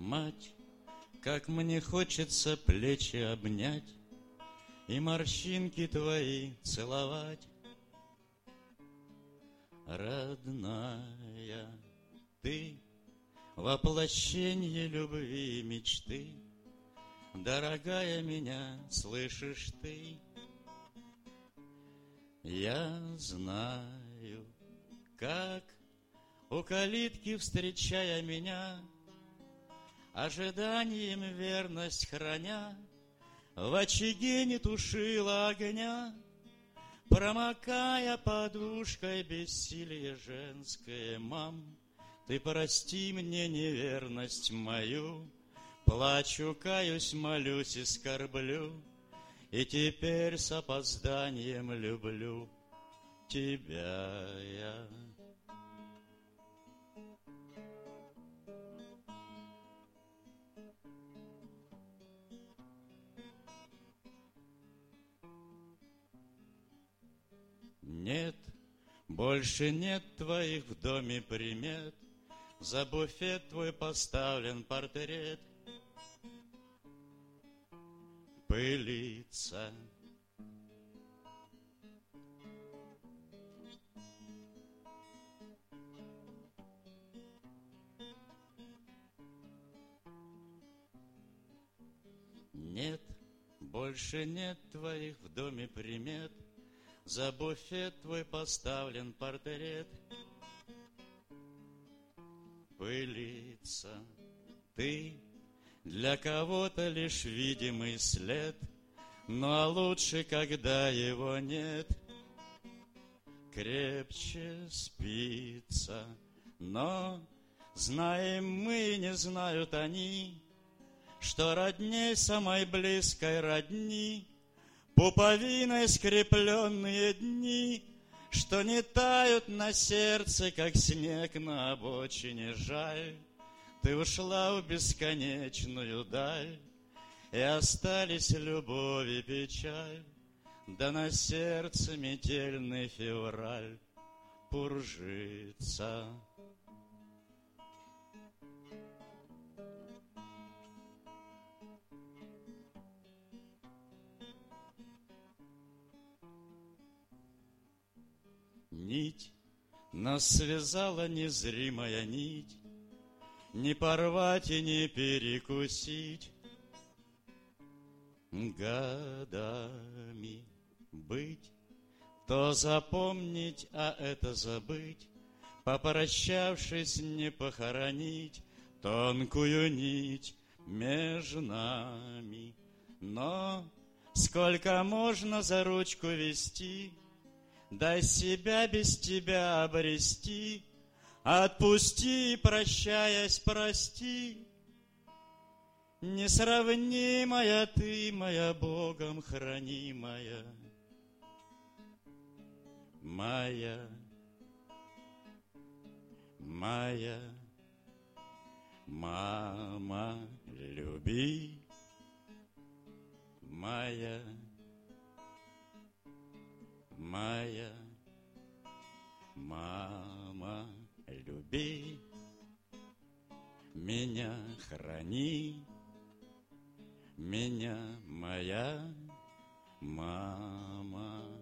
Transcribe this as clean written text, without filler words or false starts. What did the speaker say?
Мать, как мне хочется плечи обнять и морщинки твои целовать. Родная, ты воплощение любви и мечты. Дорогая, меня слышишь ты? Я знаю, как у калитки, встречая меня, ожиданием верность храня, в очаге не тушила огня, промокая подушкой бессилие женское. Мам, ты прости мне неверность мою, плачу, каюсь, молюсь и скорблю, и теперь с опозданием люблю тебя я. Нет, больше нет твоих в доме примет, за буфет твой поставлен портрет. Пылится. Нет, больше нет твоих в доме примет, за буфет твой поставлен портрет. Пылится. Ты для кого-то лишь видимый след, но лучше, когда его нет. Крепче спится, но знаем мы, не знают они, что родней самой близкой родни пуповиной скрепленные дни, что не тают на сердце, как снег на обочине. Жаль, ты ушла в бесконечную даль, и остались любовь и печаль, да на сердце метельный февраль пуржится. Нить нас связала незримая нить, не порвать и не перекусить. Годами быть, то запомнить, а это забыть, попрощавшись, не похоронить тонкую нить между нами. Но сколько можно за ручку вести, дай себя без тебя обрести, отпусти, прощаясь, прости. Несравнимая ты, моя Богом хранимая, моя, моя мама, люби, моя, моя мама, люби, меня храни, меня, моя мама.